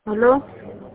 ¿Aló?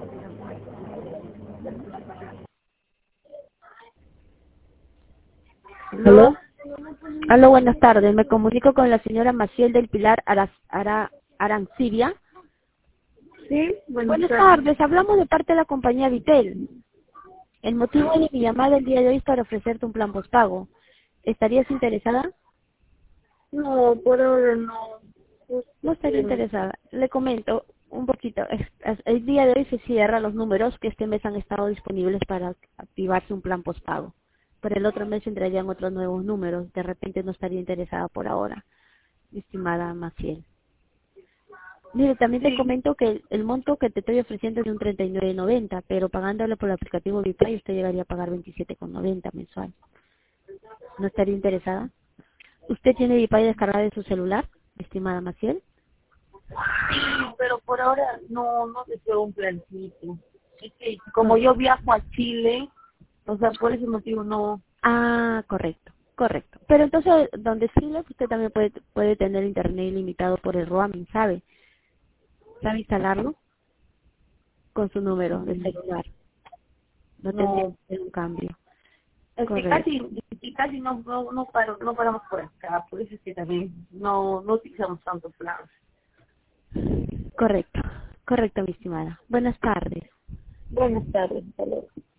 ¿Aló? ¿Aló? Aló, buenas tardes. Me comunico con la señora Maciel del Pilar Arancibia. Sí, buenas Buenas tardes. tardes. Hablamos de parte de la compañía Vitel. El motivo de mi llamada el día de hoy es para ofrecerte un plan postpago. ¿Estarías interesada? No, por ahora no. No estaría interesada. Le comento un poquito. El día de hoy se cierran los números que este mes han estado disponibles para activarse un plan postpago. Pero el otro mes entrarían otros nuevos números. De repente no estaría interesada por ahora, mi estimada Maciel. Mire, también te Sí, comento que el monto que te estoy ofreciendo es de un 39.90, pero pagándolo por el aplicativo Vipay usted llegaría a pagar 27.90 mensual. ¿No estaría interesada? ¿Usted tiene Vipay descargado en su celular, estimada Maciel? sí, pero por ahora no deseo un plancito. Es que como No. yo viajo a Chile, o sea, por ese motivo no. Ah, correcto, correcto. Pero entonces, donde sí, usted también puede tener internet ilimitado por el roaming, ¿sabe? ¿Sabe instalarlo? Con su número de mm, celular. No tendría que No, hacer un cambio. es Correcto. que casi no paramos por acá, por eso es que también no utilizamos tanto plan. Correcto, correcto, mi estimada. Buenas tardes. Buenas tardes, hasta luego.